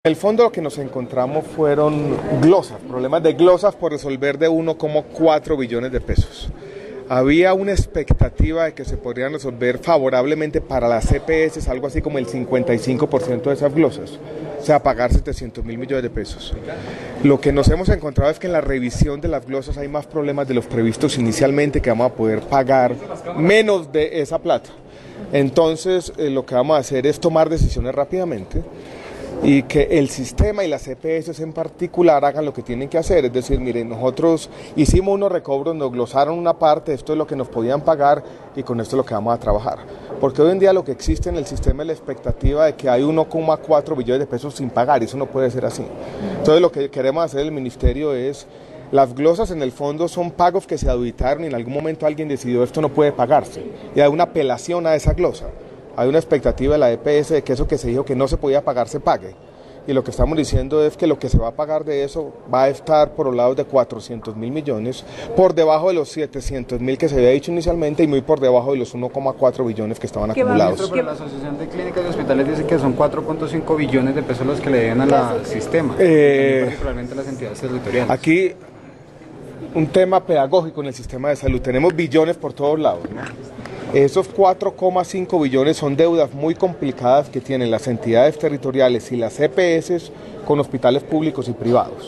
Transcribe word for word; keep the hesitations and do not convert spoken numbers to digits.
En el fondo lo que nos encontramos fueron glosas, problemas de glosas por resolver de uno coma cuatro billones de pesos. Había una expectativa de que se podrían resolver favorablemente para las C P S, algo así como el cincuenta y cinco por ciento de esas glosas, o sea, pagar setecientos mil millones de pesos. Lo que nos hemos encontrado es que en la revisión de las glosas hay más problemas de los previstos inicialmente, que vamos a poder pagar menos de esa plata. Entonces, eh, lo que vamos a hacer es tomar decisiones rápidamente y que el sistema y las C P S en particular hagan lo que tienen que hacer, es decir, miren, nosotros hicimos unos recobros, nos glosaron una parte, esto es lo que nos podían pagar y con esto es lo que vamos a trabajar, porque hoy en día lo que existe en el sistema es la expectativa de que hay uno coma cuatro billones de pesos sin pagar, y eso no puede ser así. Entonces lo que queremos hacer el ministerio es, las glosas en el fondo son pagos que se auditaron y en algún momento alguien decidió esto no puede pagarse, y hay una apelación a esa glosa. Hay una expectativa de la E P S de que eso que se dijo que no se podía pagar se pague. Y lo que estamos diciendo es que lo que se va a pagar de eso va a estar por los lados de cuatrocientos mil millones, por debajo de los setecientos mil que se había dicho inicialmente y muy por debajo de los uno coma cuatro billones que estaban acumulados. Pero la Asociación de Clínicas y Hospitales dice que son cuatro punto cinco billones de pesos los que le deben al sistema, eh, particularmente a las entidades territoriales. Aquí un tema pedagógico en el sistema de salud, tenemos billones por todos lados, ¿no? Esos cuatro coma cinco billones son deudas muy complicadas que tienen las entidades territoriales y las C P S con hospitales públicos y privados.